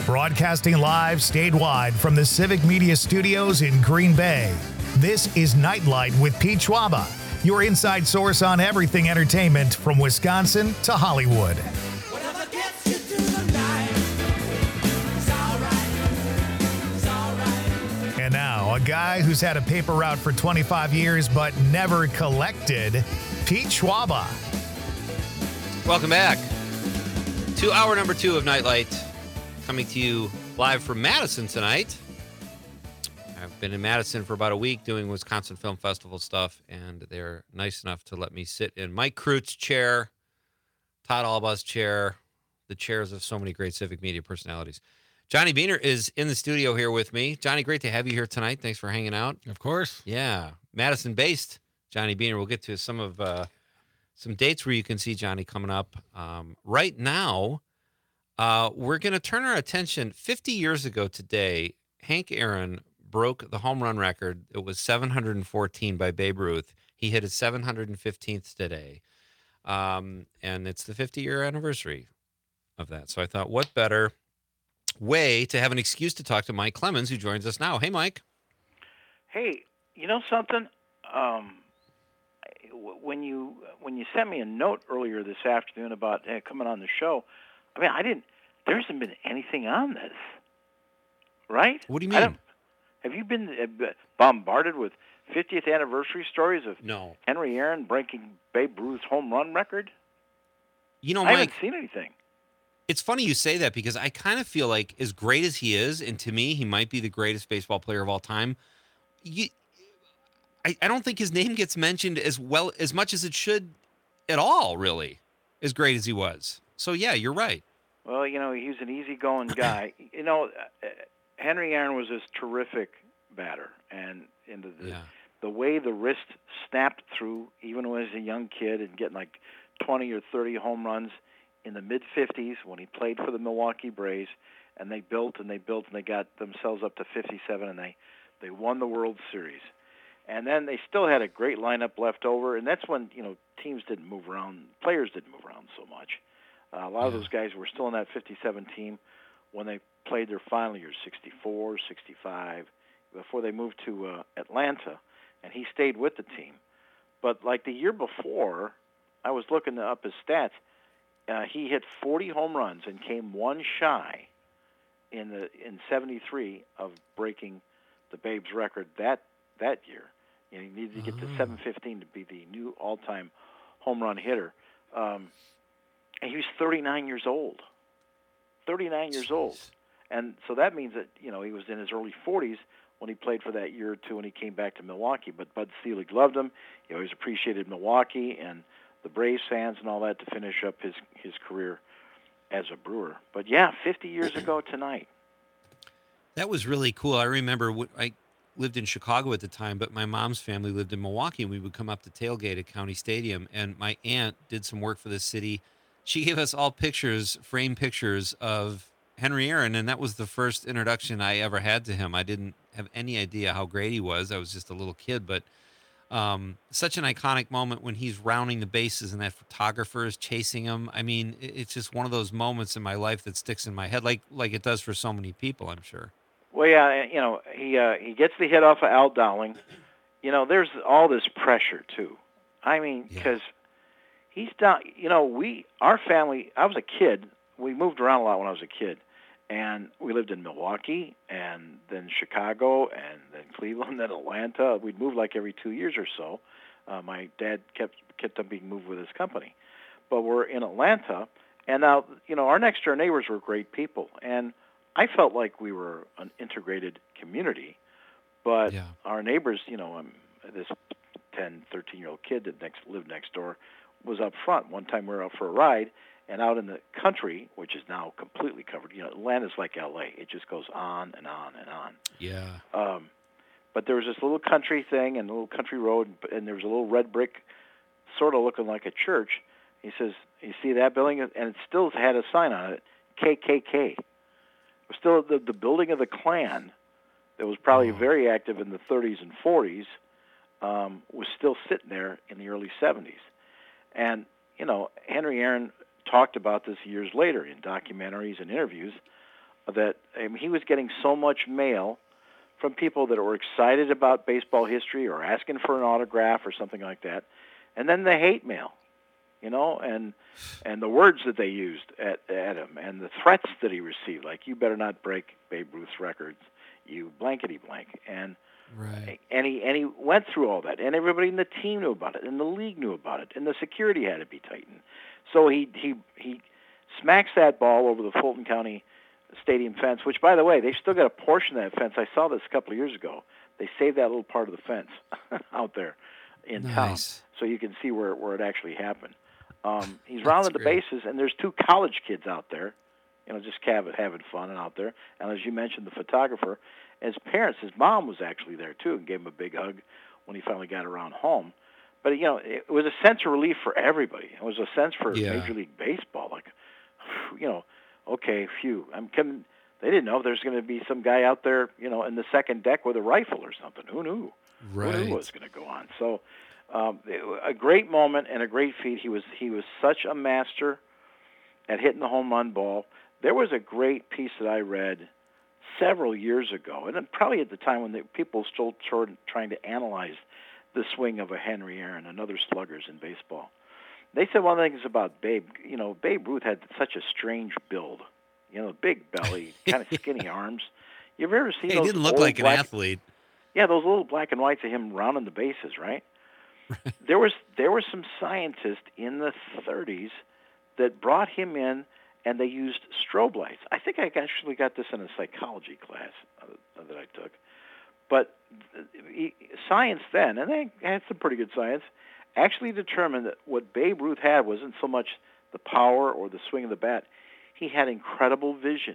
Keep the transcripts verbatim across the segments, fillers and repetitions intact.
Broadcasting live statewide from the Civic Media Studios in Green Bay. This is Nightlight with Pete Schwaba, your inside source on everything entertainment from Wisconsin to Hollywood. And now, a guy who's had a paper route for twenty-five years but never collected, Pete Schwaba. Welcome back to hour number two of Nightlight, coming to you live from Madison tonight. I've been in Madison for about a week doing Wisconsin Film Festival stuff, and they're nice enough to let me sit in Mike Krut's chair, Todd Albaugh's chair, the chairs of so many great civic media personalities. Johnny Beaner is in the studio here with me. Johnny, great to have you here tonight. Thanks for hanging out. Of course. Yeah, Madison-based Johnny Beaner. We'll get to some of uh, some dates where you can see Johnny coming up. Um, right now, uh, we're going to turn our attention. fifty years ago today, Hank Aaron broke the home run record. It was seven hundred fourteen by Babe Ruth. He hit his seven hundred fifteenth today. Um, and it's the fifty-year anniversary of that. So I thought, what better way to have an excuse to talk to Mike Clemens, who joins us now. Hey, Mike. Hey, you know something? Um, when you when you sent me a note earlier this afternoon about uh, coming on the show, I mean, I didn't. There hasn't been anything on this, right? What do you I mean? don't, have you been uh, bombarded with fiftieth anniversary stories of No. Henry Aaron breaking Babe Ruth's home run record? You know, I Mike, haven't seen anything. it's funny you say that because I kind of feel like, as great as he is, and to me, he might be the greatest baseball player of all time, you, I, I don't think his name gets mentioned as well, as much as it should at all, really, as great as he was. So, yeah, you're right. Well, you know, he's an easygoing guy. you know, uh, Henry Aaron was this terrific batter, and, and the, Yeah. the way the wrist snapped through, even when he was a young kid and getting like twenty or thirty home runs in the mid-fifties when he played for the Milwaukee Braves, and they built and they built and they got themselves up to fifty-seven, and they, they won the World Series. And then they still had a great lineup left over, and that's when, you know, teams didn't move around, players didn't move around so much. Uh, a lot of Yeah. those guys were still in that fifty-seven team when they played their final years, sixty-four, sixty-five, before they moved to uh, Atlanta, and he stayed with the team. But like the year before, I was looking up his stats. Uh, he hit forty home runs and came one shy in the in seventy-three of breaking the Babe's record that that year. You know, he needed to get to seven fifteen to be the new all-time home run hitter. Um, and he was thirty-nine years old. thirty-nine years old. And so that means that, you know, he was in his early forties when he played for that year or two when he came back to Milwaukee. But Bud Selig loved him. He always appreciated Milwaukee and the Braves fans and all that to finish up his, his career as a Brewer. But, yeah, fifty years ago tonight. That was really cool. I remember what, I lived in Chicago at the time, but my mom's family lived in Milwaukee, and we would come up to tailgate at County Stadium, and my aunt did some work for the city. She gave us all pictures, framed pictures of Henry Aaron, and that was the first introduction I ever had to him. I didn't have any idea how great he was. I was just a little kid, but um, such an iconic moment when he's rounding the bases and that photographer is chasing him. I mean, it- it's just one of those moments in my life that sticks in my head, like like it does for so many people, I'm sure. Well, yeah, you know, he uh, he gets the hit off of Al Dowling. You know, there's all this pressure, too. I mean, Yeah. because he's down, you know, we, our family, I was a kid. We moved around a lot when I was a kid. And we lived in Milwaukee, and then Chicago, and then Cleveland, then Atlanta. We'd move like every two years or so. Uh, my dad kept kept on being moved with his company. But we're in Atlanta, and now, you know, our next-door neighbors were great people. And I felt like we were an integrated community. But Yeah. our neighbors, you know, um, this ten, thirteen-year-old kid that next lived next door was up front. One time we were out for a ride, and out in the country, which is now completely covered, you know, Atlanta's like L A. It just goes on and on and on. Yeah. Um, but there was this little country thing and a little country road, and there was a little red brick sort of looking like a church. He says, you see that building? And it still had a sign on it, K K K. It was still the, the building of the Klan that was probably Oh. very active in the thirties and forties, um, was still sitting there in the early seventies. And, you know, Henry Aaron talked about this years later in documentaries and interviews. that I mean, he was getting so much mail from people that were excited about baseball history or asking for an autograph or something like that, and then the hate mail, you know, and and the words that they used at at him, and the threats that he received, like "you better not break Babe Ruth's records, you blankety blank," and Right. and he and he went through all that, and everybody in the team knew about it, and the league knew about it, and the security had to be tightened. So he he he smacks that ball over the Fulton County Stadium fence, which, by the way, they still got a portion of that fence. I saw this a couple of years ago. They saved that little part of the fence out there in Nice. town, so you can see where where it actually happened. Um, he's That's rounding the great. bases, and there's two college kids out there, you know, just having having fun and out there. And as you mentioned, the photographer, his parents, his mom was actually there too, and gave him a big hug when he finally got around home. But you know, it was a sense of relief for everybody. It was a sense for Yeah. Major League Baseball, like, you know, okay, phew, I'm coming. They didn't know there's going to be some guy out there, you know, in the second deck with a rifle or something. Who knew? Who knew Right. what was going to go on? So, um, it, wa- a great moment and a great feat. He was he was such a master at hitting the home run ball. There was a great piece that I read several years ago, and then probably at the time when the, people still started trying to analyze the swing of a Henry Aaron and other sluggers in baseball. They said one of the things about Babe, you know, Babe Ruth had such a strange build. You know, big belly, kind of skinny arms. You ever ever seen He those didn't look old like an black, athlete. yeah, those little black and whites of him rounding the bases, right? There was there were some scientists in the thirties that brought him in, and they used strobe lights. I think I actually got this in a psychology class uh, that I took. But uh, he- science then, and they had some pretty good science, actually determined that what Babe Ruth had wasn't so much the power or the swing of the bat. He had incredible vision.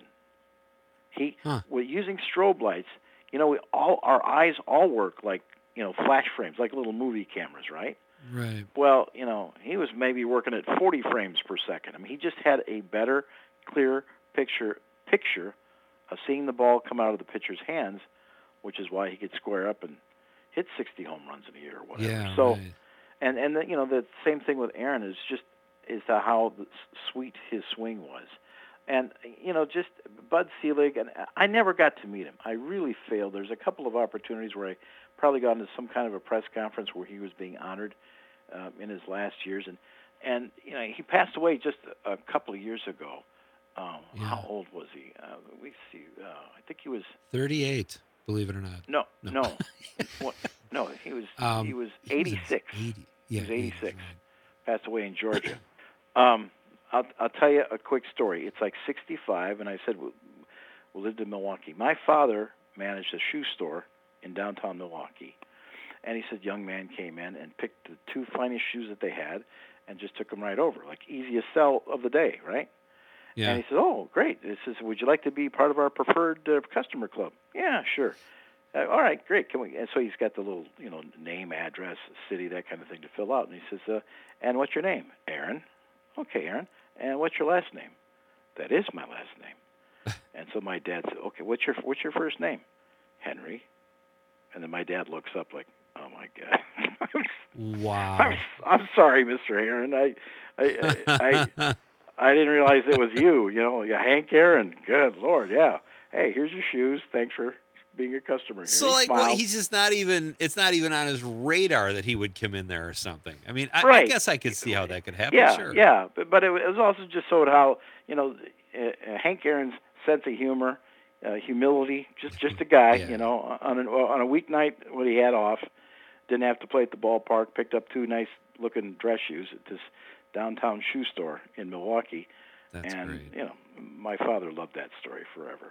He, Huh. with using strobe lights, you know, we all our eyes all work like, you know, flash frames, like little movie cameras, right? Right. Well, you know, he was maybe working at forty frames per second. I mean, he just had a better, clear picture picture of seeing the ball come out of the pitcher's hands, which is why he could square up and hit sixty home runs in a year or whatever. Yeah. so, Right. and and the, you know, the same thing with Aaron is just is to how the, s- sweet his swing was, and you know, just Bud Selig, and I never got to meet him. I really failed. There's a couple of opportunities where I probably got into some kind of a press conference where he was being honored uh, in his last years, and and you know, he passed away just a, a couple of years ago. Um, Yeah. How old was he? Uh, we see. Uh, I think he was thirty-eight, believe it or not. no, No. no, what? No, he was Um, he was he was in eighty-six. eighty. He Yeah, was eighty-six. eighties, right. Passed away in Georgia. um, I'll I'll tell you a quick story. It's like sixty-five, and I said we, we lived in Milwaukee. My father managed a shoe store in downtown Milwaukee, and he said young man came in and picked the two finest shoes that they had, and just took them right over, like easiest sell of the day, right? Yeah. And he said, "Oh, great! This is. Would you like to be part of our preferred uh, customer club?" Yeah, sure. Uh, all right, great. Can we? And so he's got the little, you know, name, address, city, that kind of thing to fill out. And he says, uh, "And what's your name?" "Aaron." "Okay, Aaron. And what's your last name?" "That is my last name." And so my dad said, "Okay, what's your what's your first name?" "Henry." And then my dad looks up like, "Oh my God." Wow. I'm, I'm sorry, Mister Aaron. I, I, I, I, I didn't realize it was you. You know, yeah, Hank Aaron. Good Lord, yeah. Hey, here's your shoes. Thanks for being a customer here. So He like, what, smiled. he's just not even. It's not even on his radar that he would come in there or something. I mean, I, I Right. guess I could see how that could happen. Yeah, Sure. yeah. But, but it was also just showed how, you know, uh, uh, Hank Aaron's sense of humor, uh, humility, just just a guy, Yeah. you know, on an, on a weeknight when he had off, didn't have to play at the ballpark, picked up two nice-looking dress shoes at this downtown shoe store in Milwaukee. That's and, great. you know, my father loved that story forever.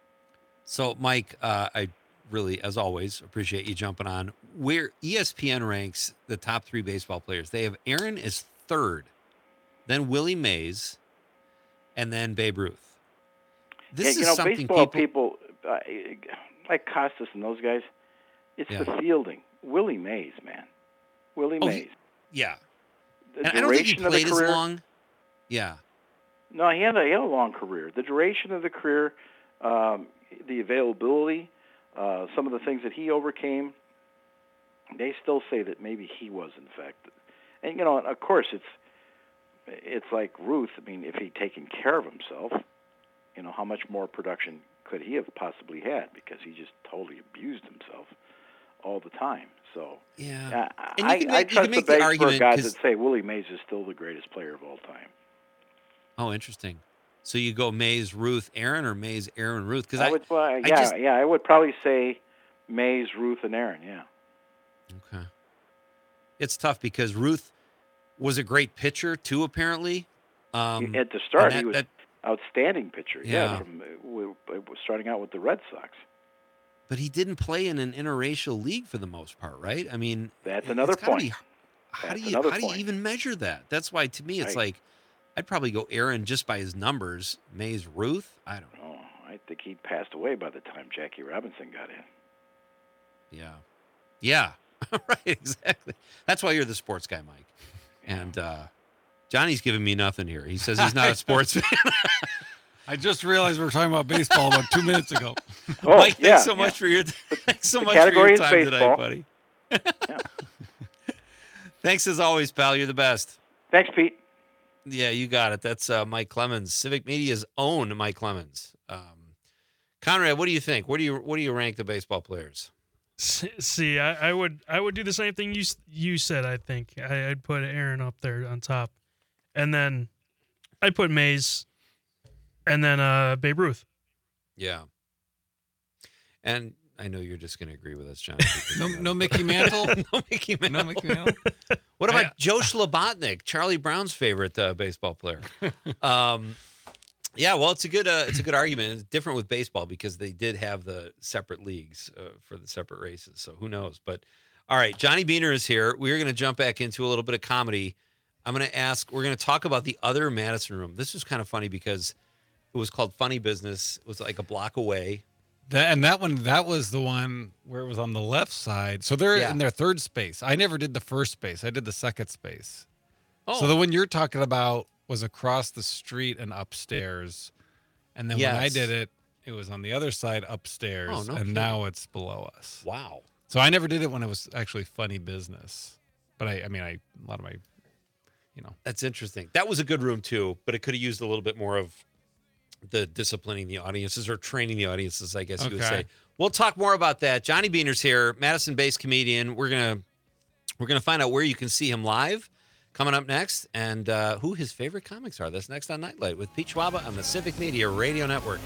So, Mike, uh, I really, as always, appreciate you jumping on. Where E S P N ranks the top three baseball players, they have Aaron is third, then Willie Mays, and then Babe Ruth. This yeah, is you know, something baseball people. people, uh, like Costas and those guys, it's Yeah. the fielding. Willie Mays, man. Willie Oh, he- Mays. Yeah, The and I don't think he duration of the played as career. long. Yeah, No, he had a, he had a long career. The duration of the career, um, the availability, uh, some of the things that he overcame, they still say that maybe he was, in fact. And, you know, of course, it's it's like Ruth. I mean, if he'd taken care of himself, you know, how much more production could he have possibly had, because he just totally abused himself all the time. So Yeah. uh, And you I, can I make, you trust can the make the Batesburg argument guys 'cause- that say Willie Mays is still the greatest player of all time. Oh, interesting. So you go Mays, Ruth, Aaron, or Mays, Aaron, Ruth? Because I, I would, well, I yeah, just, yeah, I would probably say Mays, Ruth, and Aaron. Yeah. okay. It's tough because Ruth was a great pitcher too, apparently. Um, At the start, that, he was that, outstanding pitcher. Yeah, Yeah. from uh, w- w- starting out with the Red Sox. but he didn't play in an interracial league for the most part, right? I mean, That's it- another it's gotta point. Be, how That's do you another how do point. you even measure that? That's why to me it's Right. like I'd probably go Aaron just by his numbers. Mays, Ruth. I don't know. Oh, I think he passed away by the time Jackie Robinson got in. Yeah, yeah, right, exactly. That's why you're the sports guy, Mike. And uh, Johnny's giving me nothing here. He says he's not a sports fan. I just realized we were talking about baseball about two minutes ago. Oh, Mike, yeah, thanks so yeah. much for your thanks so the much for category your is time baseball. tonight, buddy. Thanks as always, pal. You're the best. Thanks, Pete. Yeah, you got it. That's uh, Mike Clemens, Civic Media's own Mike Clemens. Um, Conrad, what do you think? What do you what do you rank the baseball players? See, I, I would I would do the same thing you s- you said. I think I, I'd put Aaron up there on top, and then I'd put Mays, and then uh, Babe Ruth. Yeah. And I know you're just going to agree with us, John. because No, you know- no Mickey Mantle. no Mickey Mantle. No Mickey Mantle. What about I- Joe Schlabotnik, Charlie Brown's favorite uh, baseball player? um, yeah, well, it's a good uh, it's a good argument. It's different with baseball because they did have the separate leagues uh, for the separate races. So who knows? But all right, Johnny Beaner is here. We're going to jump back into a little bit of comedy. I'm going to ask. We're going to talk about the other Madison room. This was kind of funny because it was called Funny Business. It was like a block away. That, and that one, that was the one where it was on the left side. So they're Yeah. in their third space. I never did the first space. I did the second space. Oh, So the one you're talking about was across the street and upstairs. And then when I Yes. did it, it was on the other side upstairs. Oh, no and kidding. now it's below us. wow. So I never did it when it was actually Funny Business. But I, I mean, I, a lot of my, you know. That's interesting. That was a good room too, but it could have used a little bit more of the disciplining the audiences or training the audiences, I guess you would Okay. say. We'll talk more about that. Johnny Beaner's here, Madison-based comedian. We're gonna we're gonna find out where you can see him live coming up next, and uh, who his favorite comics are. That's next on Nightlight with Pete Schwaba on the Civic Media Radio Network.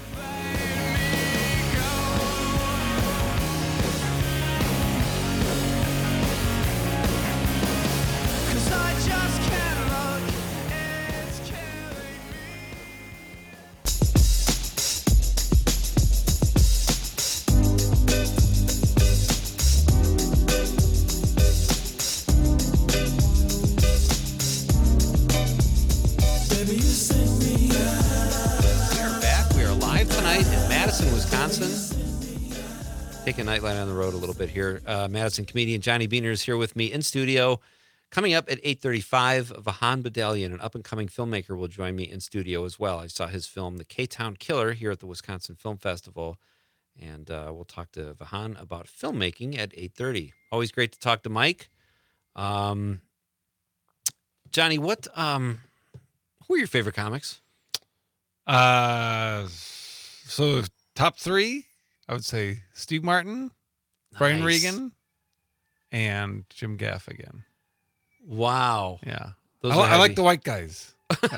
We're back. We are live tonight in Madison, Wisconsin. Taking Nightlight on the road a little bit here. Uh, Madison comedian Johnny Beaner is here with me in studio. Coming up at eight thirty-five, Vahan Badalian, an up-and-coming filmmaker, will join me in studio as well. I saw his film, The K-Town Killer, here at the Wisconsin Film Festival. And uh, we'll talk to Vahan about filmmaking at eight thirty. Always great to talk to Mike. Um, Johnny, what? Um, who are your favorite comics? Uh, so top three, I would say Steve Martin, Brian Nice. Regan, and Jim Gaffigan. Wow. Yeah. Those I, are li- I like heavy. the white guys.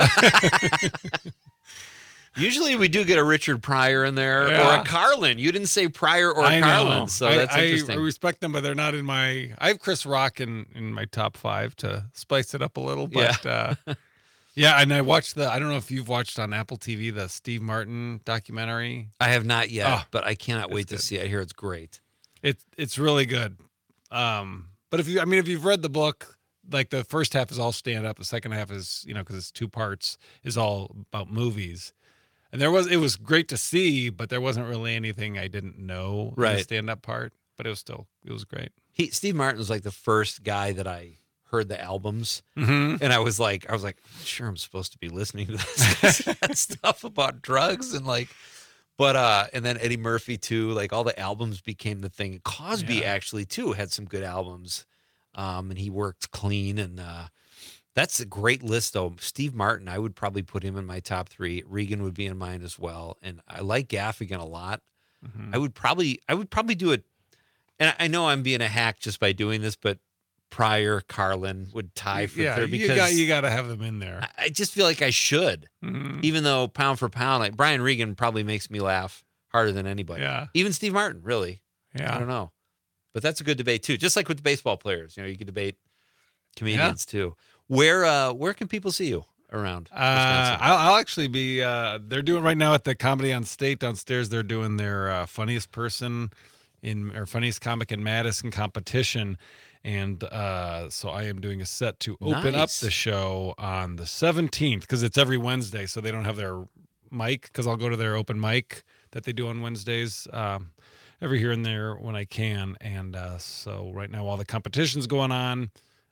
Usually we do get a Richard Pryor in there or Yeah. a Carlin. You didn't say Pryor or I know. Carlin, so I, that's I, interesting. I respect them, but they're not in my. I have Chris Rock in, in my top five to spice it up a little. But uh, yeah, and I watched the. I don't know if you've watched on Apple T V the Steve Martin documentary. I have not yet, Oh, but I cannot it's wait to good. see it. I hear it's great. It it's really good. Um, but if you, I mean, if you've read the book, like the first half is all stand up, the second half is, you know, because it's two parts, is all about movies. And there was, it was great to see, but there wasn't really anything I didn't know in Right. the stand up part. But it was still, it was great. He Steve Martin was like the first guy that I heard the albums, Mm-hmm. and I was like, I was like, I'm sure I'm supposed to be listening to this stuff about drugs and like, but uh, and then Eddie Murphy too. Like all the albums became the thing. Cosby Yeah. actually too had some good albums, um, and he worked clean and uh, That's a great list, though. Steve Martin, I would probably put him in my top three. Regan would be in mine as well, and I like Gaffigan a lot. Mhm. I would probably, I would probably do it. And I know I'm being a hack just by doing this, but Pryor, Carlin would tie for yeah, third you because got you got to have them in there. I, I just feel like I should, Mhm. even though pound for pound, like Brian Regan probably makes me laugh harder than anybody. Yeah. Even Steve Martin, really. I Yeah. don't know, but that's a good debate too. Just like with the baseball players, you know, you could debate comedians too. Where, uh, where can people see you around? Uh, Wisconsin? I'll, I'll actually be. Uh, they're doing right now at the Comedy on State downstairs. They're doing their uh, funniest person in or funniest comic in Madison competition, and uh, so I am doing a set to open up Nice. the show on the seventeenth because it's every Wednesday, so they don't have their mic. Because I'll go to their open mic that they do on Wednesdays. Um, every here and there when I can, and uh, so right now while the competition's going on.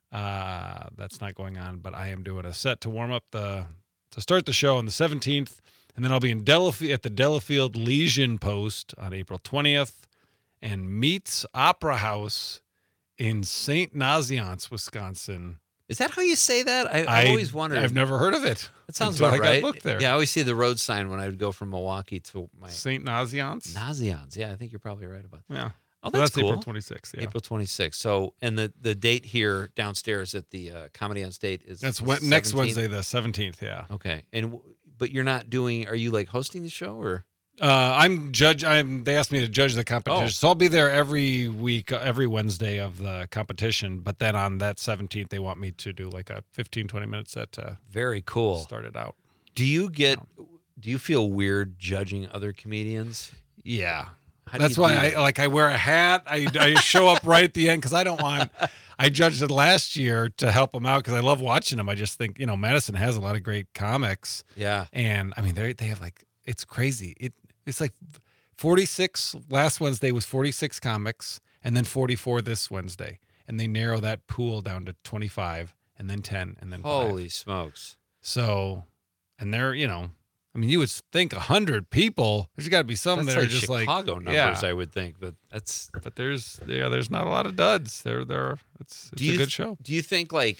Uh, that's not going on, but I am doing a set to warm up the to start the show on the seventeenth, and then I'll be in Delafield at the Delafield Legion Post on April twentieth, and Meets Opera House in Saint Naziance, Wisconsin. Is that how you say that? I, I I've always wondered. I've never heard of it. That sounds until about I got right. booked there. Yeah, I always see the road sign when I would go from Milwaukee to my Saint Naziance. Nazians. Yeah, I think you're probably right about that. Yeah. Oh, So that's, that's cool. April twenty-sixth. Yeah. April twenty-sixth. So, and the the date here downstairs at the uh, Comedy on State is That's the when, next seventeenth? Wednesday, the seventeenth. Yeah. Okay, and w- but you're not doing. Are you like hosting the show or? Uh, I'm judge. I'm. They asked me to judge the competition, Oh. so I'll be there every week, uh, every Wednesday of the competition. But then on that seventeenth, they want me to do like a fifteen, twenty minute set to Very cool. start it out. Do you get? Do you feel weird judging other comedians? Yeah, How do that's you why do I that? like. I wear a hat. I I show up right at the end because I don't want. I judged it last year to help them out because I love watching them. I just think you know Madison has a lot of great comics, Yeah. and I mean they they have like it's crazy. It it's like forty-six last Wednesday was forty-six comics and then forty-four this Wednesday. And they narrow that pool down to twenty-five and then ten and then five. Holy smokes. So, and they're, you know, I mean, you would think a hundred people, there's got to be some That's that are like just Chicago like, numbers, yeah, I would think, but that's. but there's, yeah, there's not a lot of duds. There, there, it's, it's Do you a good th- show. Do you think like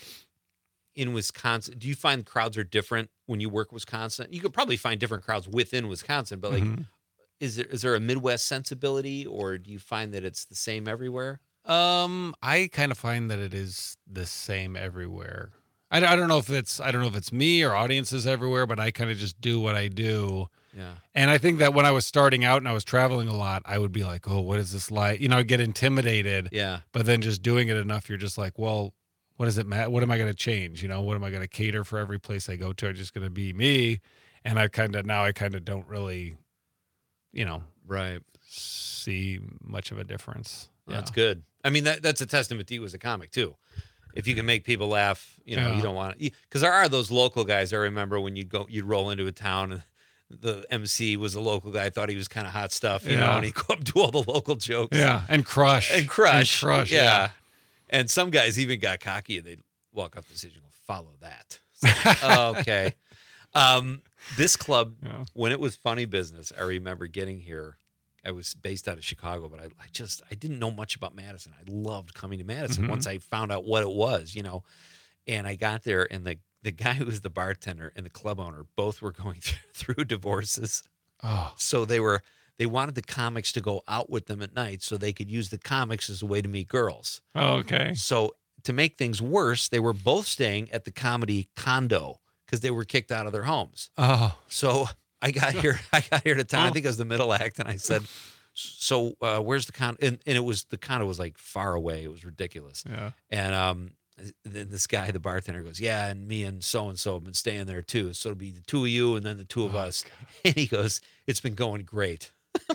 in Wisconsin, do you find crowds are different when you work Wisconsin? You could probably find different crowds within Wisconsin, but like, Mhm. is there is there a Midwest sensibility, or do you find that it's the same everywhere? Um, I kind of find that it is the same everywhere. I, I don't know if it's I don't know if it's me or audiences everywhere, but I kind of just do what I do. Yeah. And I think that when I was starting out and I was traveling a lot, I would be like, "Oh, what is this like?" You know, I'd get intimidated. Yeah. But then just doing it enough, you're just like, "Well, what does it matter? What am I going to change? You know, what am I going to cater for every place I go to? I'm just going to be me." And I kind of now I kind of don't really, you know, Right. see much of a difference. Yeah. That's good. I mean, that that's a testament to you as a comic too. If you can make people laugh, you know, Yeah. you don't want to, because there are those local guys. I remember when you go, you'd roll into a town and the M C was a local guy, thought he was kind of hot stuff, you know, Yeah. and he'd go up do all the local jokes. Yeah, and crush And crush. and crush. Yeah. And some guys even got cocky and they'd walk up the stage and go, follow that. It's like, oh, okay. Um, this club, Yeah. when it was Funny Business, I remember getting here. I was based out of Chicago, but I, I just I didn't know much about Madison. I loved coming to Madison Mhm. once I found out what it was, you know. And I got there, and the the guy who was the bartender and the club owner both were going through, through divorces. Oh, So they were they wanted the comics to go out with them at night so they could use the comics as a way to meet girls. oh, okay. So to make things worse, they were both staying at the comedy condo because they were kicked out of their homes. Oh, So I got here, I got here to town. I Oh. think it was the middle act, and I said, "So uh, where's the condo?" And, and it was the condo was like far away. It was ridiculous. yeah. And um, then this guy, the bartender, goes, "Yeah, and me and so and so have been staying there too. So it'll be the two of you and then the two of Oh, us." And he goes, "It's been going great."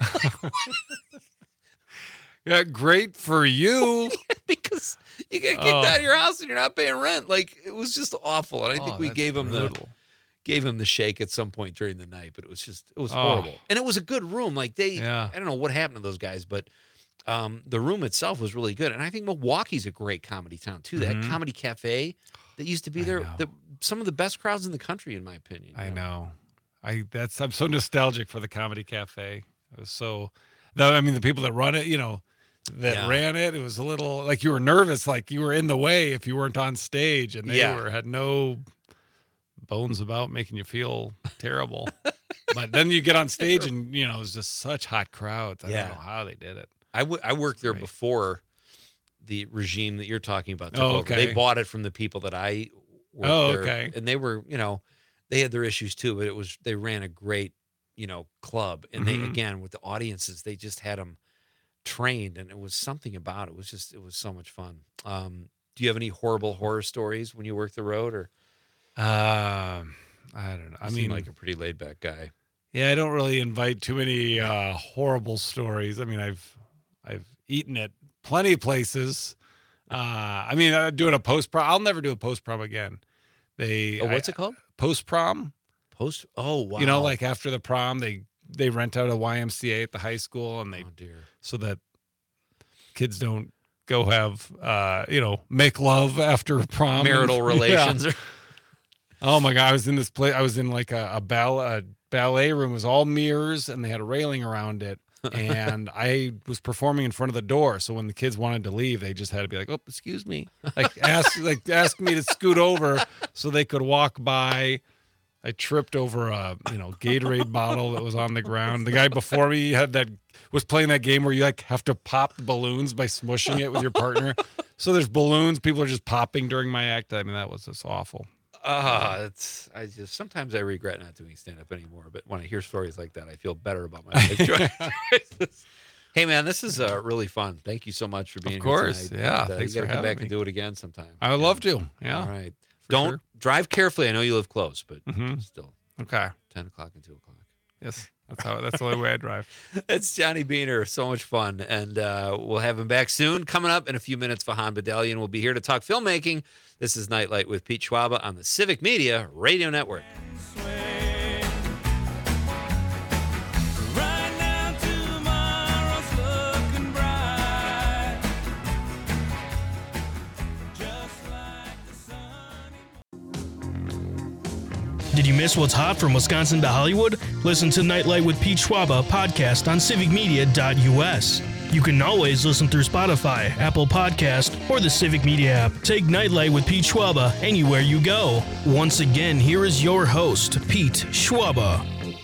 Yeah, great for you. Because you get kicked Oh. out of your house and you're not paying rent. Like it was just awful. And I think Oh, we that's gave him the brutal. gave him the shake at some point during the night, but it was just it was Oh. horrible. And it was a good room. Like they Yeah. I don't know what happened to those guys, but um, the room itself was really good. And I think Milwaukee's a great comedy town too. That Mhm. comedy cafe that used to be I there, know. the, some of the best crowds in the country, in my opinion. I you know. I that's I'm so nostalgic for the comedy cafe. It was so though I mean the people that run it, you know, that Yeah. ran it. It was a little like you were nervous, like you were in the way if you weren't on stage, and they Yeah. were had no bones about making you feel terrible. But then you get on stage and, you know, it was just such hot crowds. I Yeah. don't know how they did it. I, w- I worked there Right. before the regime that you're talking about took Oh, over. okay. They bought it from the people that I worked Oh, there, okay. and they were, you know, they had their issues too, but it was they ran a great, you know, club, and they Mhm. again with the audiences, they just had them trained, and it was something about it. It was just it was so much fun. Um, do you have any horrible horror stories when you work the road, or Um, I don't know. I you mean, seem like a pretty laid back guy? yeah, I don't really invite too many uh, horrible stories. I mean, I've I've eaten at plenty of places. Uh, I mean, I'm doing a post prom. I'll never do a post prom again. They Oh, what's I- it called? post prom? Post. Oh, wow. You know, like after the prom, they they rent out a Y M C A at the high school, and they oh dear. so that kids don't go have uh, you know make love after prom. Marital Yeah. relations. Oh my god, I was in this place. I was in like a, a, ball, a ballet room. It was all mirrors, and they had a railing around it. And I was performing in front of the door. So when the kids wanted to leave, they just had to be like, "Oh, excuse me," like ask like ask me to scoot over so they could walk by. I tripped over a you know Gatorade bottle that was on the ground. The guy before me had that was playing that game where you like have to pop the balloons by smushing it with your partner. So there's balloons. People are just popping during my act. I mean, that was just awful. Ah, it's I just sometimes I regret not doing stand up anymore. But when I hear stories like that, I feel better about my life choices. Hey man, this is uh, really fun. Thank you so much for being Of course, here tonight. yeah, And, uh, thanks you for gotta come having back me. and do it again sometime. I would love to. Yeah. All right. for Don't sure. drive carefully. I know you live close, but Mhm. still Okay. ten o'clock and two o'clock. Yes. That's how. That's the only way I drive. It's Johnny Beaner. So much fun. And uh, we'll have him back soon. Coming up in a few minutes, Vahan Badalian will be here to talk filmmaking. This is Nightlight with Pete Schwaba on the Civic Media Radio Network. Right now, tomorrow's looking bright, just like the sun. Did you miss what's hot from Wisconsin to Hollywood? Listen to Nightlight with Pete Schwaba podcast on civic media dot U S. You can always listen through Spotify, Apple Podcast, or the Civic Media app. Take Nightlight with Pete Schwaba anywhere you go. Once again, here is your host, Pete Schwaba.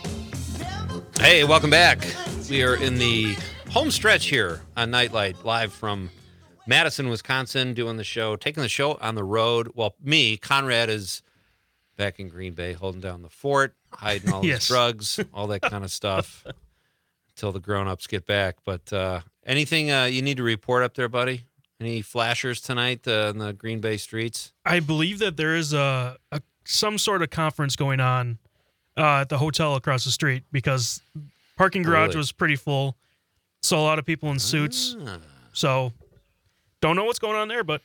Hey, welcome back. We are in the home stretch here on Nightlight, live from Madison, Wisconsin, doing the show, taking the show on the road. Well, me, Conrad, is back in Green Bay, holding down the fort, hiding all Yes. his drugs, all that kind of stuff, until the grown-ups get back. But uh, anything uh, you need to report up there, buddy? Any flashers tonight uh, in the Green Bay streets? I believe that there is a, a some sort of conference going on uh, at the hotel across the street because parking garage Really? was pretty full. Saw a lot of people in suits. Ah. So don't know what's going on there, but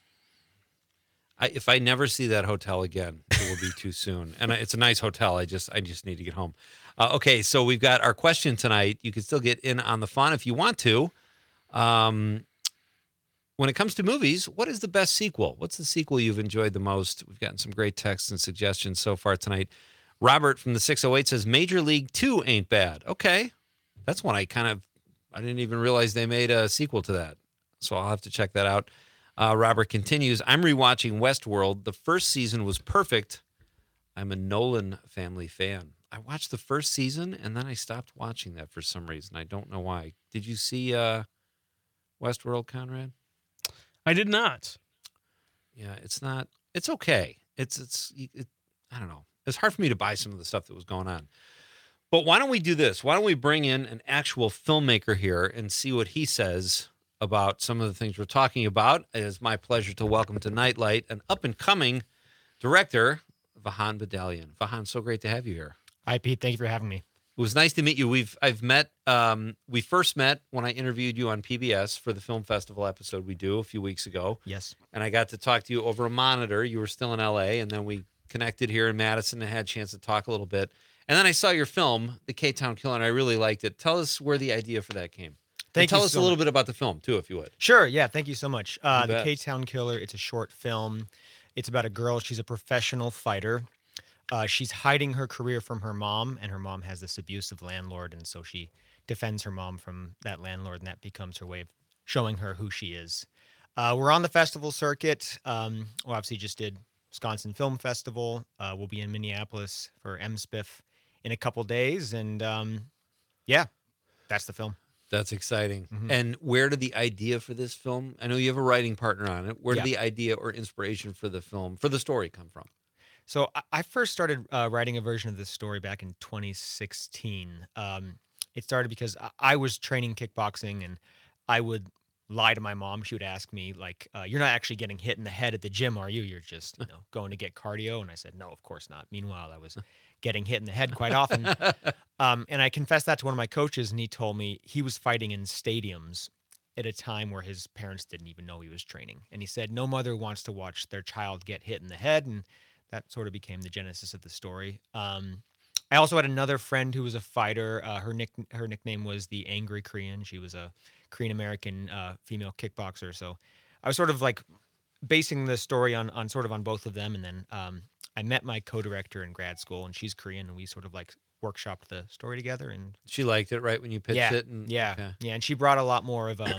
I, if I never see that hotel again, it will be too soon. And I- it's a nice hotel. I just I just need to get home. Uh, okay, so we've got our question tonight. You can still get in on the fun if you want to. Um, when it comes to movies, what is the best sequel? What's the sequel you've enjoyed the most? We've gotten some great texts and suggestions so far tonight. Robert from the six oh eight says Major League two ain't bad. Okay, that's one I kind of I didn't even realize they made a sequel to that. So I'll have to check that out. Uh, Robert continues, I'm rewatching Westworld. The first season was perfect. I'm a Nolan family fan. I watched the first season and then I stopped watching that for some reason. I don't know why. Did you see uh, Westworld, Conrad? I did not. Yeah, it's not. It's okay. It's it's. It, I don't know. It's hard for me to buy some of the stuff that was going on. But why don't we do this? Why don't we bring in an actual filmmaker here and see what he says about some of the things we're talking about? It is my pleasure to welcome to Nightlight an up-and-coming director, Vahan Badalian. Vahan, so great to have you here. Hi, Pete. Thank you for having me. It was nice to meet you. We've I've met. Um, we first met when I interviewed you on P B S for the film festival episode we do a few weeks ago, Yes. and I got to talk to you over a monitor. You were still in L A, and then we connected here in Madison and had a chance to talk a little bit. And then I saw your film, The K-Town Killer, and I really liked it. Tell us where the idea for that came. Thank and tell you us so a little much. bit about the film too, if you would. Sure. Yeah. Thank you so much. Uh, You the bet. K-Town Killer. It's a short film. It's about a girl. She's a professional fighter. Uh, she's hiding her career from her mom, and her mom has this abusive landlord, and so she defends her mom from that landlord, and that becomes her way of showing her who she is. Uh, we're on the festival circuit. Um, we obviously just did Wisconsin Film Festival. Uh, we'll be in Minneapolis for M S P I F in a couple days, and um, yeah, that's the film. That's exciting. Mhm. And where did the idea for this film? I know you have a writing partner on it. Where did Yeah. the idea or inspiration for the film, for the story, come from? So I, I first started uh, writing a version of this story back in twenty sixteen. Um, it started because I, I was training kickboxing, and I would lie to my mom. She would ask me like, uh, "You're not actually getting hit in the head at the gym, are you? You're just you know going to get cardio." And I said, "No, of course not." Meanwhile, I was getting hit in the head quite often. Um, and I confessed that to one of my coaches, and he told me he was fighting in stadiums at a time where his parents didn't even know he was training. And he said, no mother wants to watch their child get hit in the head. And that sort of became the genesis of the story. Um, I also had another friend who was a fighter. Uh, her nick her nickname was the Angry Korean. She was a Korean American uh, female kickboxer. So I was sort of like basing the story on on sort of on both of them. And then um, I met my co-director in grad school, and she's Korean, and we sort of like workshopped the story together. And She liked it, right, when you pitched yeah, it? And, yeah, okay. yeah, and she brought a lot more of um,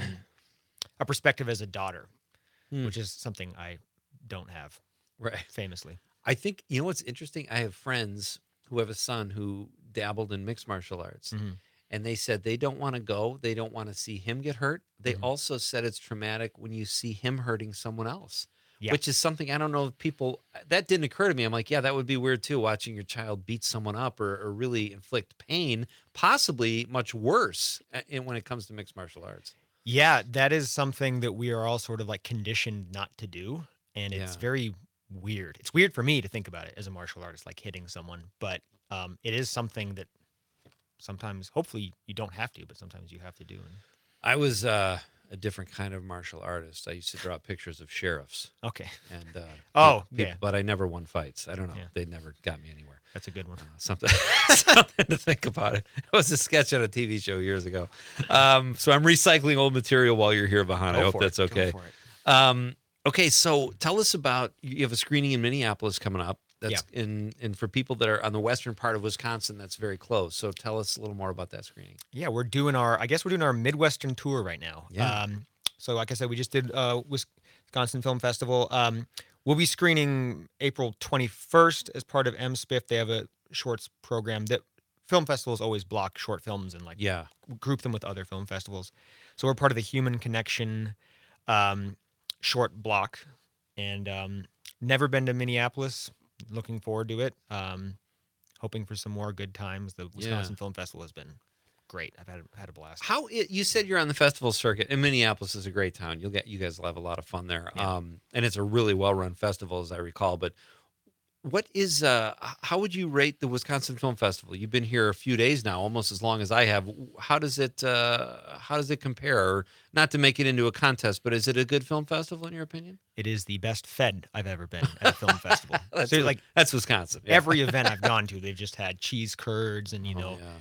a perspective as a daughter, Hmm. which is something I don't have, Right. famously. I think, you know what's interesting? I have friends who have a son who dabbled in mixed martial arts. Mhm. And they said they don't want to go. They don't want to see him get hurt. They Mhm. also said it's traumatic when you see him hurting someone else, Yeah. which is something I don't know if people, that didn't occur to me. I'm like, yeah, that would be weird too, watching your child beat someone up or, or really inflict pain, possibly much worse uh, in, when it comes to mixed martial arts. Yeah, that is something that we are all sort of like conditioned not to do, and it's Yeah. very weird. It's weird for me to think about it as a martial artist, like hitting someone, but um, it is something that sometimes, hopefully, you don't have to, but sometimes you have to do. And I was uh, a different kind of martial artist. I used to draw pictures of sheriffs. okay, And uh, Oh, peop- yeah. but I never won fights. I don't know. Yeah. They never got me anywhere. that's a good one. Uh, something, something to think about. It It was a sketch on a T V show years ago. Um, so I'm recycling old material while you're here, Vahan. I Go hope for that's it. Go okay. for it. Um, okay, so tell us about, you have a screening in Minneapolis coming up. That's in, and for people that are on the western part of Wisconsin, that's very close. So tell us a little more about that screening. Yeah, we're doing our, I guess we're doing our Midwestern tour right now. Yeah. Um, so like I said, we just did uh, Wisconsin Film Festival. Um, we'll be screening April twenty-first as part of M S P I F. They have a shorts program that film festivals always block short films and like Yeah. group them with other film festivals. So we're part of the Human Connection um, short block, and um, never been to Minneapolis. Looking forward to it. Um, hoping for some more good times. The Wisconsin Film Festival has been great. I've had had a blast. How it, you said you're on the festival circuit, and Minneapolis is a great town. You'll get, you guys will have a lot of fun there. Yeah. Um, and it's a really well run festival, as I recall. But what is, uh, h- how would you rate the Wisconsin Film Festival? You've been here a few days now, almost as long as I have. How does it, uh, how does it compare? Or not to make it into a contest, but is it a good film festival in your opinion? It is the best fed I've ever been at a film festival. That's So Wi- like that's Wisconsin. Yeah. every event I've gone to, they've just had cheese curds and you Oh, know yeah.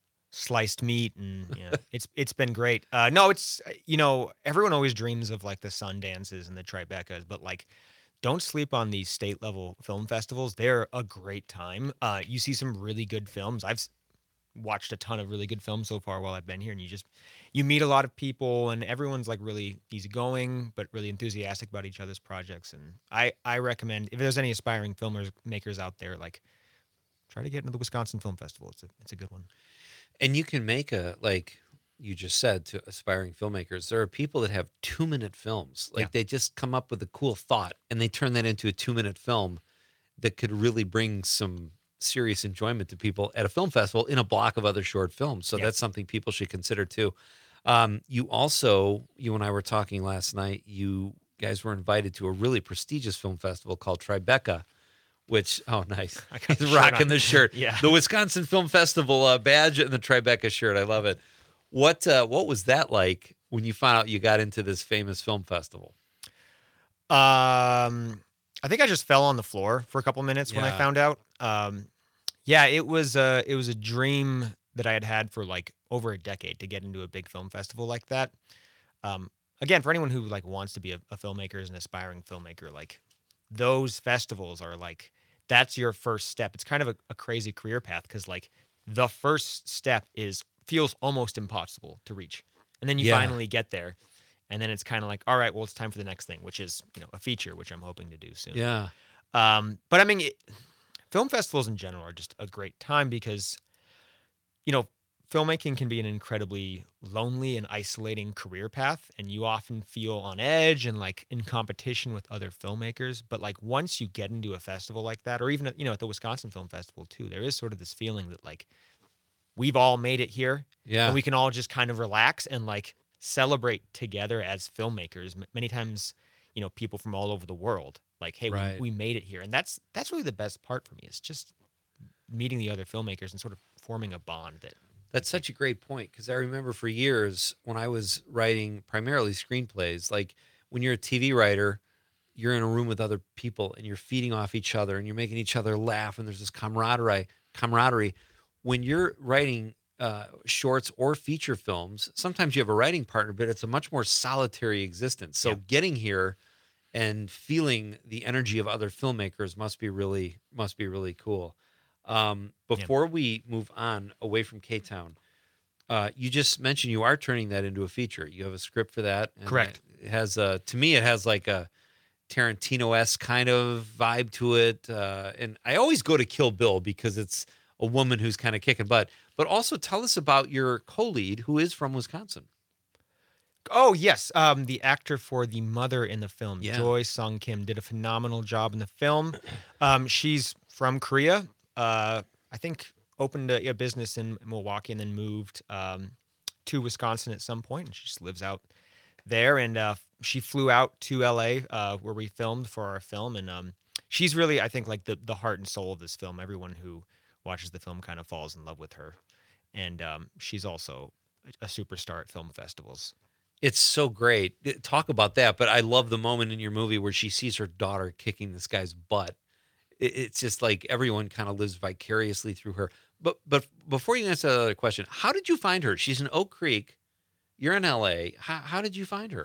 sliced meat, and you know, it's it's been great. Uh, no, it's uh, you know everyone always dreams of like the Sundances and the Tribecas, but like don't sleep on these state level film festivals. They're a great time. Uh, you see some really good films. I've s- watched a ton of really good films so far while I've been here, and you just you meet a lot of people, and everyone's like really easygoing but really enthusiastic about each other's projects. And I I recommend, if there's any aspiring filmers makers out there, like try to get into the Wisconsin Film Festival. It's a it's a good one. And you can make a, like you just said, to aspiring filmmakers, there are people that have two minute films. Like Yeah. they just come up with a cool thought and they turn that into a two minute film that could really bring some serious enjoyment to people at a film festival in a block of other short films. So Yeah. that's something people should consider too. Um, you also, you and I were talking last night, you guys were invited to a really prestigious film festival called Tribeca, which, oh, nice. I got the He's shirt rocking on. the shirt. Yeah. The Wisconsin Film Festival uh, badge and the Tribeca shirt. I love it. What uh, what was that like when you found out you got into this famous film festival? Um, I think I just fell on the floor for a couple minutes when I Yeah. found out. Um, yeah, it was a it was a dream that I had had for like over a decade to get into a big film festival like that. Um, again, for anyone who like wants to be a, a filmmaker, as an aspiring filmmaker, like those festivals are like that's your first step. It's kind of a, a crazy career path because like the first step is feels almost impossible to reach, and then you Yeah. finally get there. and then it's kind of like, all right, well, it's time for the next thing, which is you know a feature, which I'm hoping to do soon. Yeah. Um, but I mean, it, film festivals in general are just a great time because, you know, filmmaking can be an incredibly lonely and isolating career path, and you often feel on edge and like in competition with other filmmakers. But like once you get into a festival like that, or even at- you know at the Wisconsin Film Festival too, there is sort of this feeling that like we've all made it here, Yeah. and we can all just kind of relax and like celebrate together as filmmakers. M- Many times, you know, people from all over the world, like, hey, Right. we, we made it here, and that's that's really the best part for me. It's just meeting the other filmmakers and sort of forming a bond that That's such a great point because I remember for years when I was writing primarily screenplays, like when you're a T V writer, you're in a room with other people and you're feeding off each other and you're making each other laugh and there's this camaraderie. Camaraderie. When you're writing uh, shorts or feature films, sometimes you have a writing partner, but it's a much more solitary existence. So Yeah. getting here and feeling the energy of other filmmakers must be really must be really cool. Um, Yeah. before we move on away from K Town, uh, you just mentioned you are turning that into a feature. You have a script for that. and Correct. It has a to me it has like a Tarantino-esque kind of vibe to it. Uh, and I always go to Kill Bill because it's a woman who's kind of kicking butt. But also tell us about your co-lead who is from Wisconsin. Oh yes, um, the actor for the mother in the film, Yeah. Joy Sung Kim, did a phenomenal job in the film. Um, she's from Korea. Uh, I think opened a, a business in Milwaukee and then moved um, to Wisconsin at some point, and she just lives out there. And uh, she flew out to L A uh, where we filmed for our film, and um, she's really, I think, like the the heart and soul of this film. Everyone who watches the film kind of falls in love with her, and um, she's also a superstar at film festivals. It's so great. Uh, Talk about that. But I love the moment in your movie where she sees her daughter kicking this guy's butt. It- It's just like everyone kind of lives vicariously through her. But but before you answer that other question, how did you find her? She's in Oak Creek. You're in L A. How, how did you find her?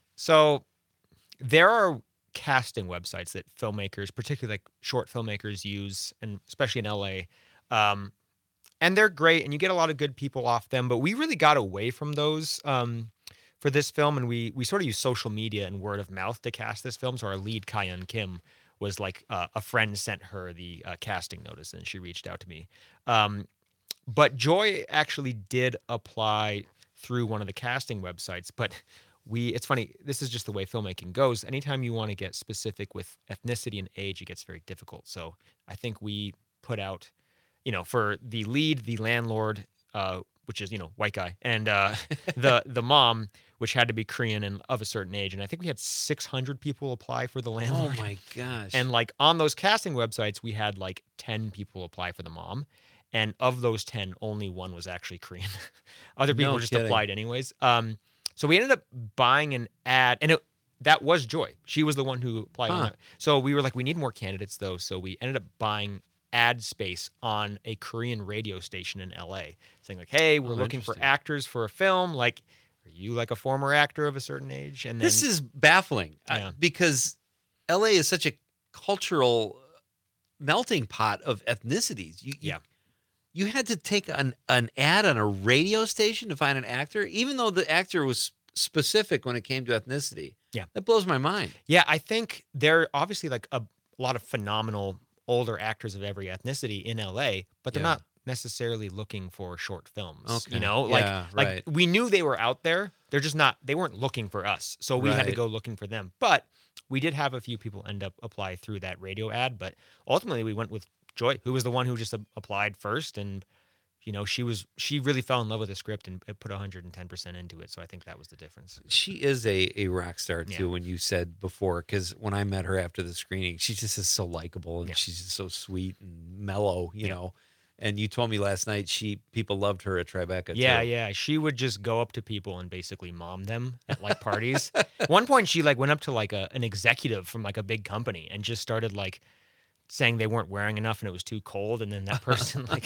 So there are casting websites that filmmakers, particularly like short filmmakers, use, and especially in L A. Um, and they're great, and you get a lot of good people off them. But we really got away from those um, for this film, and we we sort of use social media and word of mouth to cast this film. So our lead, Kayun Kim, was like uh, a friend sent her the uh, casting notice, and she reached out to me. Um, but Joy actually did apply through one of the casting websites, but we it's funny, this is just the way filmmaking goes. Anytime you want to get specific with ethnicity and age, it gets very difficult. So I think we put out, you know, for the lead, the landlord, uh, which is, you know, white guy, and uh, the the mom, which had to be Korean and of a certain age. And I think we had six hundred people apply for the Oh landlord. my gosh. And like on those casting websites, we had like ten people apply for the mom. And of those ten, only one was actually Korean. Other people No just kidding. applied anyways. Um, so we ended up buying an ad, and it, that was Joy. She was the one who applied. on Huh. that. So we were like, we need more candidates though. So we ended up buying ad space on a Korean radio station in L A, saying like, hey, we're Oh, looking for interesting. actors for a film. Like, are you like a former actor of a certain age? And then, This is baffling uh, Yeah. because L A is such a cultural melting pot of ethnicities. You, you, Yeah. you had to take an, an ad on a radio station to find an actor, even though the actor was specific when it came to ethnicity. Yeah. That blows my mind. Yeah, I think there are obviously like a lot of phenomenal older actors of every ethnicity in L A, but they're Yeah. not necessarily looking for short films. Okay. You know, like Yeah, like right. we knew they were out there. They're just not. They weren't looking for us, so we had to Right. go looking for them. But we did have a few people end up apply through that radio ad. But ultimately, we went with Joy, who was the one who just a- applied first, and you know, she was she really fell in love with the script and put one hundred ten percent into it. So I think that was the difference. She is a, a rock star too, Yeah. when you said before, because when I met her after the screening, she just is so likable and Yeah. she's just so sweet and mellow, you Yeah. know. And you told me last night she people loved her at Tribeca. Yeah, too. yeah. She would just go up to people and basically mom them at like parties. At one point, she like went up to like a, an executive from like a big company and just started like saying they weren't wearing enough and it was too cold. And then that person like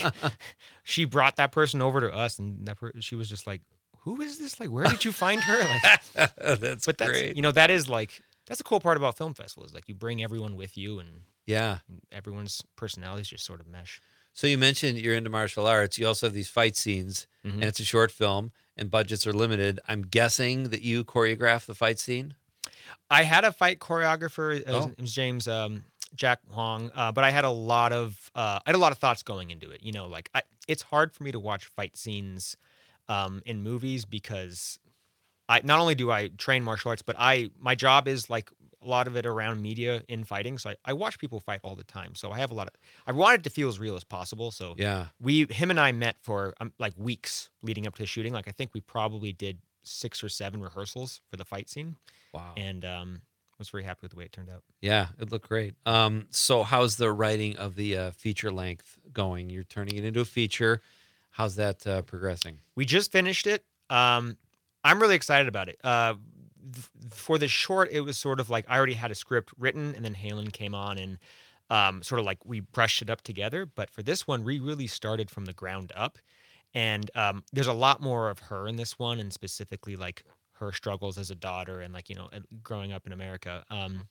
she brought that person over to us, and that per- she was just like, "Who is this? Like, where did you find her?" Like, That's but that's great. you know that is like that's the cool part about film festivals. Like you bring everyone with you, and Yeah. everyone's personalities just sort of mesh. So you mentioned you're into martial arts. You also have these fight scenes, Mhm. and it's a short film, and budgets are limited. I'm guessing that you choreograph the fight scene. I had a fight choreographer. It was, Oh. it was James um, Jack Huang, uh, but I had a lot of uh, I had a lot of thoughts going into it. You know, like I, it's hard for me to watch fight scenes um, in movies because I not only do I train martial arts, but I my job is like a lot of it around media in fighting. So I, I watch people fight all the time. So I have a lot of I wanted it to feel as real as possible. So Yeah. we him and I met for um, like weeks leading up to shooting. Like I think we probably did six or seven rehearsals for the fight scene, Wow. and um, was very happy with the way it turned out. Yeah, it looked great. Um, so how's the writing of the uh, feature length going? You're turning it into a feature. How's that uh, progressing? We just finished it. Um, I'm really excited about it. Uh, th- for the short, it was sort of like I already had a script written, and then Halen came on and um, sort of like we brushed it up together. But for this one, we really started from the ground up, and um, there's a lot more of her in this one, and specifically like her struggles as a daughter and like you know and growing up in America. Um,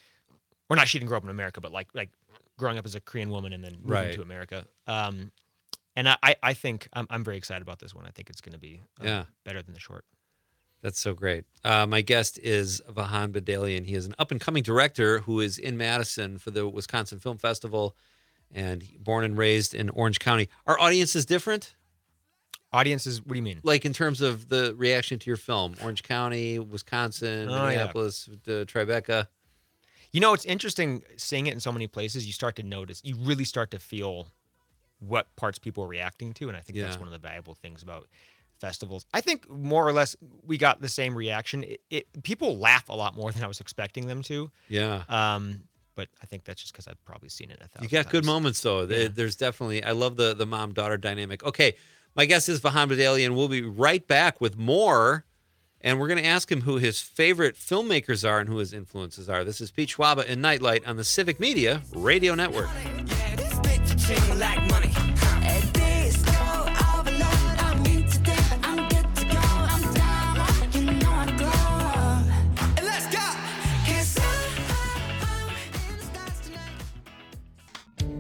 or not, she didn't grow up in America, but like like growing up as a Korean woman and then moving Right. to America. Um, and I, I- I think I'm, I'm very excited about this one. I think it's going to be um, Yeah. better than the short. That's so great. Uh, my guest is Vahan Badalian. He is an up-and-coming director who is in Madison for the Wisconsin Film Festival, and he- born and raised in Orange County. Our audience is different, Audiences, what do you mean? like in terms of the reaction to your film. Orange County, Wisconsin, Oh, yeah. Minneapolis, the Tribeca. You know, it's interesting seeing it in so many places. You start to notice, you really start to feel what parts people are reacting to. And I think that's Yeah. one of the valuable things about festivals. I think more or less we got the same reaction. It, it people laugh a lot more than I was expecting them to. Yeah. Um, but I think that's just because I've probably seen it a thousand You got good times. moments though. There- Yeah. There's definitely. I love the the mom daughter dynamic. Okay, my guest is Vahan Badalian. We'll be right back with more, and we're going to ask him who his favorite filmmakers are and who his influences are. This is Pete Schwaba and Nightlight on the Civic Media Radio Network. Yeah, this bitch chicken like money. A day is so overload. I'm in today. I'm good to go. I'm down. You know I'm glow. And let's go. 'Cause I'm in the stars tonight.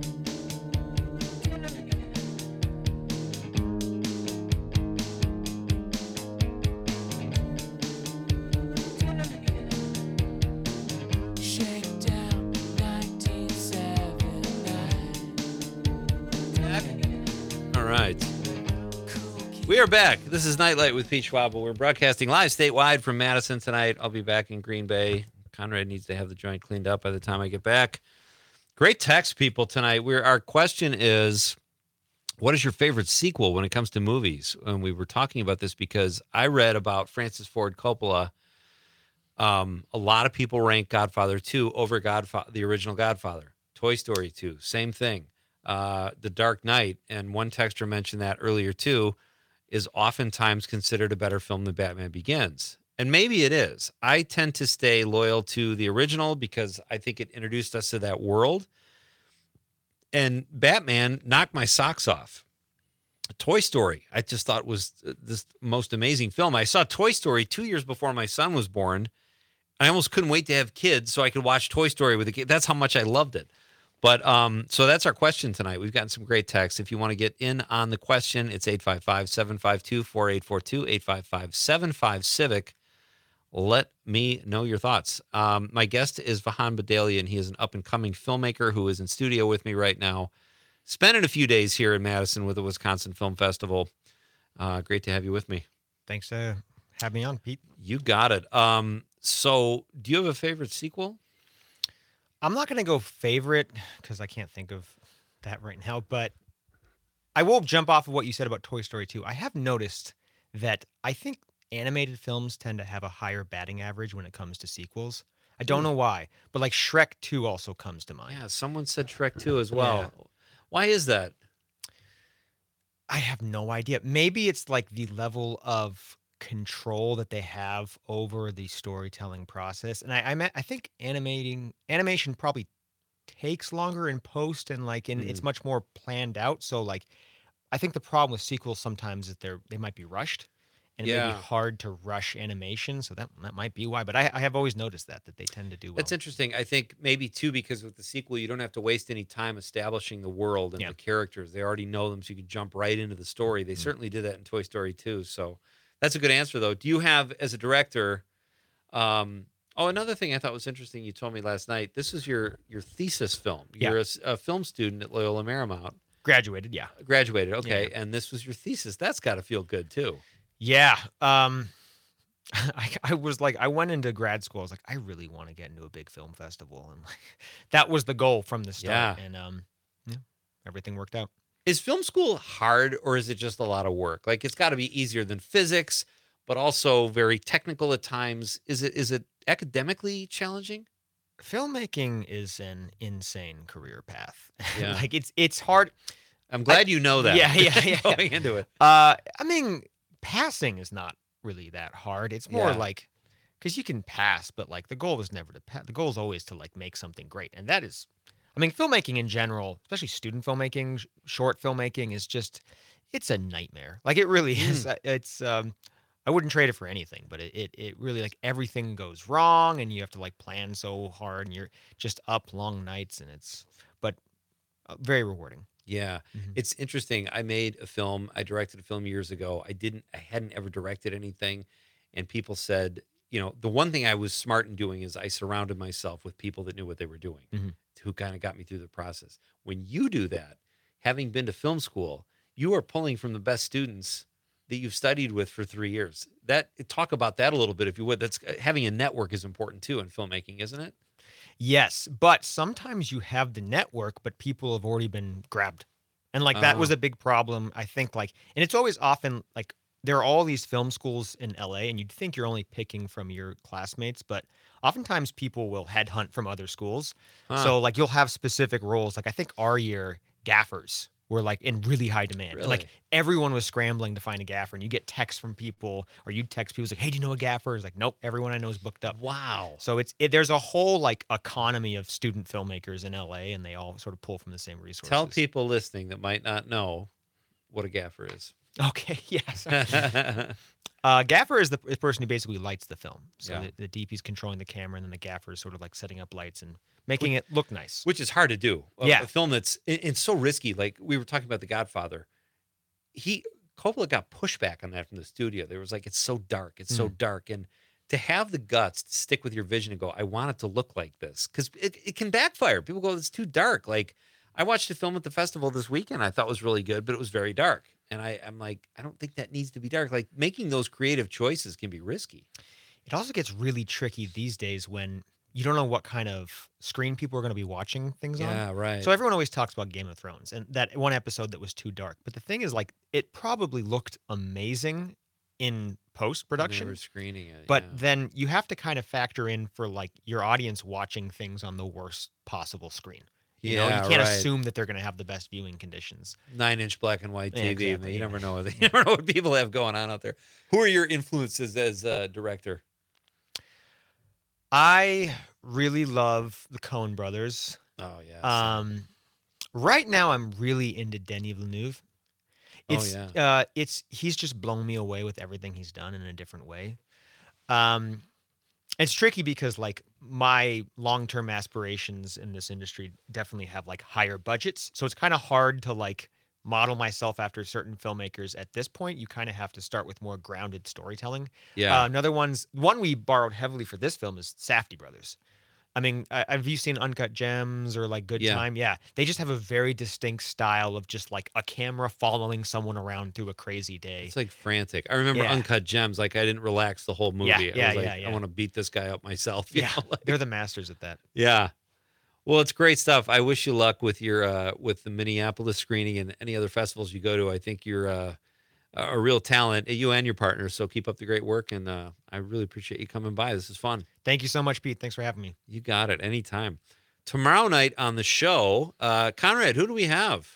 Shakedown nineteen seventy-nine. All right. We are back. This is Nightlight with Pete Schwaba. We're broadcasting live statewide from Madison tonight. I'll be back in Green Bay. Conrad needs to have the joint cleaned up by the time I get back. Great text, people, tonight. We're, our question is, what is your favorite sequel when it comes to movies? And we were talking about this because I read about Francis Ford Coppola. Um, a lot of people rank Godfather two over Godfather, the original Godfather. Toy Story two, same thing. Uh, The Dark Knight, and one texter mentioned that earlier too, is oftentimes considered a better film than Batman Begins. And maybe it is. I tend to stay loyal to the original because I think it introduced us to that world. And Batman knocked my socks off. Toy Story, I just thought was this most amazing film. I saw Toy Story two years before my son was born. I almost couldn't wait to have kids so I could watch Toy Story with the kid. That's how much I loved it. But um, so that's our question tonight. We've gotten some great texts. If you want to get in on the question, it's eight five five, seven five two, four eight four two, eight five five, seven five Civic. Let me know your thoughts. Um, my guest is Vahan Badalian. He is an up-and-coming filmmaker who is in studio with me right now. Spending a few days here in Madison with the Wisconsin Film Festival. Uh, great to have you with me. Thanks for having me on, Pete. You got it. Um, so do you have a favorite sequel? I'm not going to go favorite because I can't think of that right now, but I will jump off of what you said about Toy Story two. I have noticed that I think animated films tend to have a higher batting average when it comes to sequels. I don't Hmm. know why, but like Shrek two also comes to mind. Yeah, someone said Shrek two as well. Yeah. Why is that? I have no idea. Maybe it's like the level of control that they have over the storytelling process. And I I, meant, I think animating animation probably takes longer in post and like in it's much more planned out. So like I think the problem with sequels sometimes is they're they might be rushed. and it may Yeah. be hard to rush animation. So that that might be why. But I, I have always noticed that that they tend to do well. That's interesting. I think maybe too because with the sequel, you don't have to waste any time establishing the world and Yeah. the characters. They already know them, so you can jump right into the story. They Mhm. certainly did that in Toy Story two. So that's a good answer, though. Do you have, as a director, um, oh, another thing I thought was interesting. You told me last night. This is your your thesis film. Yeah. You're a, s- a film student at Loyola Marymount. Graduated, yeah. Graduated, okay, and this was your thesis. That's got to feel good too. Yeah. Um, I, I was like, I went into grad school. I was like, I really want to get into a big film festival, and like, that was the goal from the start. Yeah. And um, yeah, everything worked out. Is film school hard, or is it just a lot of work? Like it's got to be easier than physics, but also very technical at times. Is it is it academically challenging? Filmmaking is an insane career path. Yeah. like it's it's hard. I'm glad you know that. yeah, yeah, yeah, yeah. Going into it. Uh, I mean, passing is not really that hard. It's more Yeah. like because you can pass, but like the goal is never to pass. The goal is always to like make something great, and that is, I mean, filmmaking in general, especially student filmmaking, sh- short filmmaking, is just it's a nightmare. Like it really is. Uh, It's um, I wouldn't trade it for anything, but it, it it really like everything goes wrong, and you have to like plan so hard, and you're just up long nights, and it's but uh, very rewarding. Yeah. Mhm. It's interesting. I made a film. I directed a film years ago. I didn't I hadn't ever directed anything. And people said, you know, the one thing I was smart in doing is I surrounded myself with people that knew what they were doing, Mhm. who kind of got me through the process. When you do that, having been to film school, you are pulling from the best students that you've studied with for three years. That talk about that a little bit, if you would. That's having a network is important too in filmmaking, isn't it? Yes, but sometimes you have the network, but people have already been grabbed. And like that was Oh. a big problem, I think, like, and it's always often like there are all these film schools in L A, and you'd think you're only picking from your classmates, but oftentimes people will headhunt from other schools. Huh. So like you'll have specific roles. Like I think our year gaffers were like in really high demand. And, like Really? everyone was scrambling to find a gaffer, and you get texts from people, or you'd text people like, "Hey, do you know a gaffer?" It's like, "Nope, everyone I know is booked up." Wow. So it's it, there's a whole like economy of student filmmakers in L A, and they all sort of pull from the same resources. Tell people listening that might not know what a gaffer is. Okay, yes. Uh, gaffer is the p- person who basically lights the film. So Yeah. the, the D P's controlling the camera, and then the gaffer is sort of like setting up lights and making it look nice. Which is hard to do. A, Yeah. a film that's it- it's so risky. Like we were talking about The Godfather. He Coppola got pushback on that from the studio. There was like, it's so dark, it's so dark, and to have the guts to stick with your vision and go, I want it to look like this, because it, it can backfire. People go, it's too dark. Like I watched a film at the festival this weekend I thought was really good, but it was very dark. And I, I'm like, I don't think that needs to be dark. Like making those creative choices can be risky. It also gets really tricky these days when you don't know what kind of screen people are going to be watching things on. Yeah, right. So everyone always talks about Game of Thrones and that one episode that was too dark. But the thing is, like, it probably looked amazing in post When they production. were screening it. But yeah. then you have to kind of factor in for like your audience watching things on the worst possible screen. You know, you Yeah, can't right. assume that they're going to have the best viewing conditions. nine inch black and white Yeah, T V. exactly, You yeah. never know. What, you never know what people have going on out there. Who are your influences as a director? I really love the Coen brothers. Oh yeah. Um, right now, I'm really into Denis Villeneuve. Oh, It's, yeah. uh, it's he's just blown me away with everything he's done in a different way. Um, it's tricky because like my long-term aspirations in this industry definitely have like higher budgets, so it's kind of hard to like model myself after certain filmmakers at this point. You kind of have to start with more grounded storytelling. yeah. Uh, another one's one we borrowed heavily for this film is Safdie brothers. I mean, uh, have you seen Uncut Gems or like Good Yeah. Time? Yeah, they just have a very distinct style of just like a camera following someone around through a crazy day. It's like frantic. I remember Yeah. Uncut Gems. Like I didn't relax the whole movie. Yeah, I yeah, was like, yeah, yeah. I want to beat this guy up myself. you Yeah, know, like- they're the masters at that. yeah. Well, it's great stuff. I wish you luck with your uh, with the Minneapolis screening and any other festivals you go to. I think you're uh, a real talent, you and your partner. So keep up the great work, and uh, I really appreciate you coming by. This is fun. Thank you so much, Pete. Thanks for having me. You got it. Anytime. Tomorrow night on the show, uh, Conrad, who do we have?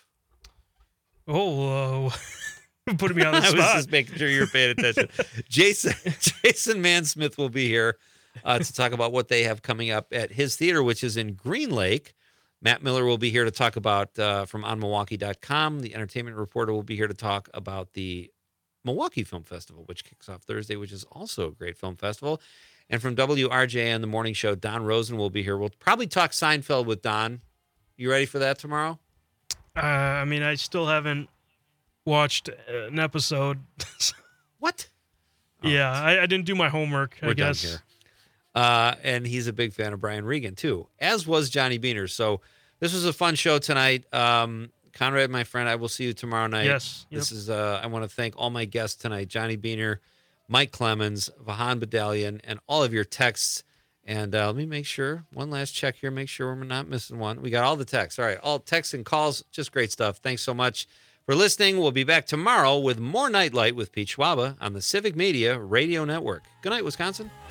Oh, uh, putting me on the I was spot. just making sure you were paying attention. Jason Jason Mansmith will be here uh, to talk about what they have coming up at his theater, which is in Green Lake. Matt Miller will be here to talk about uh, from on milwaukee dot com. The entertainment reporter will be here to talk about the Milwaukee Film Festival, which kicks off Thursday, which is also a great film festival. And from W R J and the morning show, Don Rosen will be here. We'll probably talk Seinfeld with Don. You ready for that tomorrow? Uh, I mean, I still haven't watched an episode. What? yeah, I, I didn't do my homework, I We're done guess. here. Uh, and he's a big fan of Brian Regan, too, as was Johnny Beaner. So this was a fun show tonight. Um, Conrad, my friend, I will see you tomorrow night. Yes. This is. Uh, I want to thank all my guests tonight, Johnny Beaner, Mike Clemens, Vahan Badalian, and all of your texts. And uh, let me make sure, one last check here, make sure we're not missing one. We got all the texts. All right, all texts and calls, just great stuff. Thanks so much for listening. We'll be back tomorrow with more Nightlight with Pete Schwaba on the Civic Media Radio Network. Good night, Wisconsin.